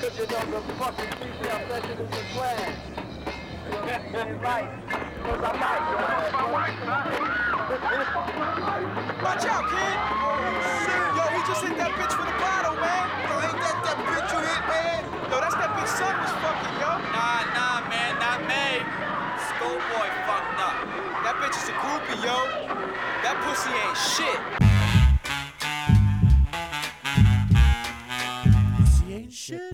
you know the fucking freestyle session is the plan. Watch out, kid! Yo, he just hit that bitch with a bottle, man. Yo, ain't that bitch you hit, man? Yo, that's that bitch son was fucking, yo. Nah, man, not me. Schoolboy fucked up. That bitch is a groupie, yo. That pussy ain't shit. Pussy ain't shit.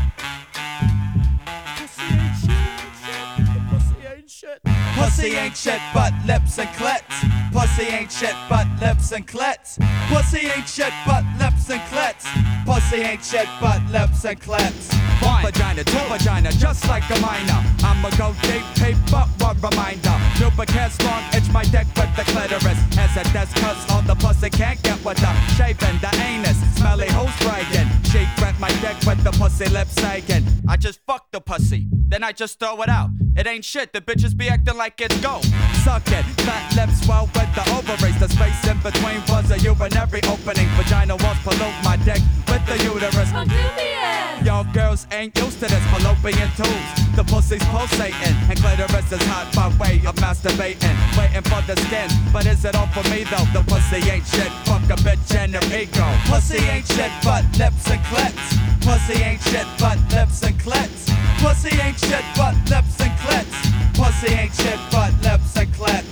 Pussy ain't shit. Pussy ain't shit but lips and clits. Pussy ain't shit but lips and clits. Pussy ain't shit but lips and clits. Pussy ain't shit but lips and clits. One vagina, two vagina, just like a minor. I'ma go deep, paper, one reminder. Lubricants long, itch my dick with the clitoris. As it does, cause all the pussy can't get with the shaving the anus. Smelly who's bragging. She grant my dick with the pussy lips sagging. I just fuck the pussy, then I just throw it out. It ain't shit, the bitches be acting like it's gold. Suck it, fat lips swell with the ovaries. The space in between was a urinary opening. Vagina walls pollute my dick with the uterus. Y'all girls ain't used to this fallopian tubes. The pussy's pulsating and clitoris is hot by way of masturbating. Waiting for the skin, but is it all for me though? The pussy ain't shit, fuck a bitch and her ego. Pussy ain't shit but lips and clits. Pussy ain't shit but lips and clits. Pussy ain't shit but lips and clits. Pussy ain't shit but lips and clits.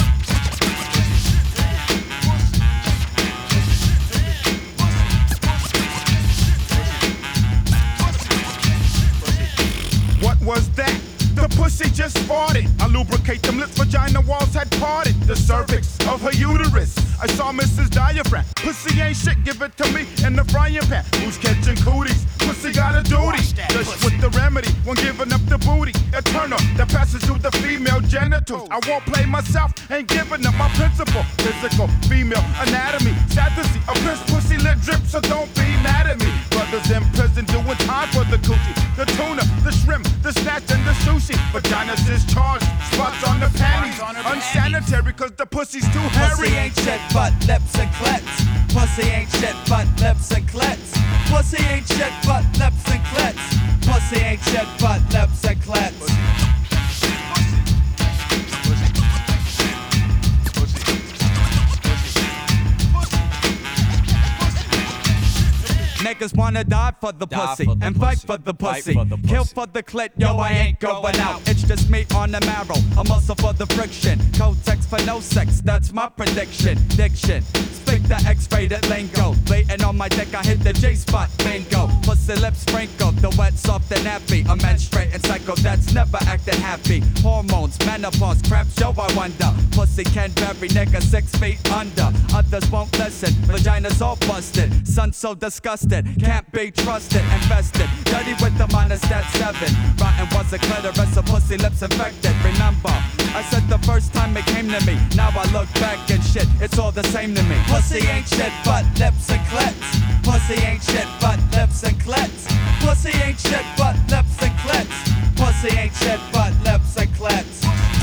What was that? The pussy just farted. I lubricate them lips, vagina walls had parted. The cervix of her uterus. I saw Mrs. Diaphragm. Pussy ain't shit, give it to me in the frying pan. Who's catching cooties? Pussy got a duty. Just with the remedy when giving up the booty. Eternal that passes through the female genitals. I won't play myself, ain't giving up my principle. Physical, female anatomy. Sad to see a piss pussy lip drip, so don't be mad at me. Brothers in prison doing time for the coochie. The tuna, the shrimp, the snatch, and the sushi. Vaginas discharged, spots on the panties. Unsanitary cause the pussy's too hairy. Pussy ain't shit but lips and clits. Pussy ain't shit but lips and clits. Pussy ain't shit but lips and clits. Pussy ain't shit but lips and clits. Niggas wanna die for the pussy and fight for the pussy. Kill for the clit, yo, I ain't going out. It's just me on the marrow, a muscle for the friction. Codex for no sex, that's my prediction. Diction, speak the X-rated lingo. Waiting on my dick, I hit the J-spot, bingo. Pussy lips sprinkled, the wet, soft and happy. A menstruating cycle that's never acting happy. Hormones, menopause, crap show, I wonder. Pussy can vary, nigga 6 feet under. Others won't listen, vaginas all busted. Sun so disgusted, can't be trusted, infested. Dirty with the minus stat 7. Rotten was a clitoris, a pussy lips infected. Remember, I said the first time it came to me. Now I look back and shit, it's all the same to me. Pussy ain't shit but lips and clits. Pussy ain't shit but lips and clits. Pussy ain't shit but lips and clits. Pussy ain't shit but lips and clits.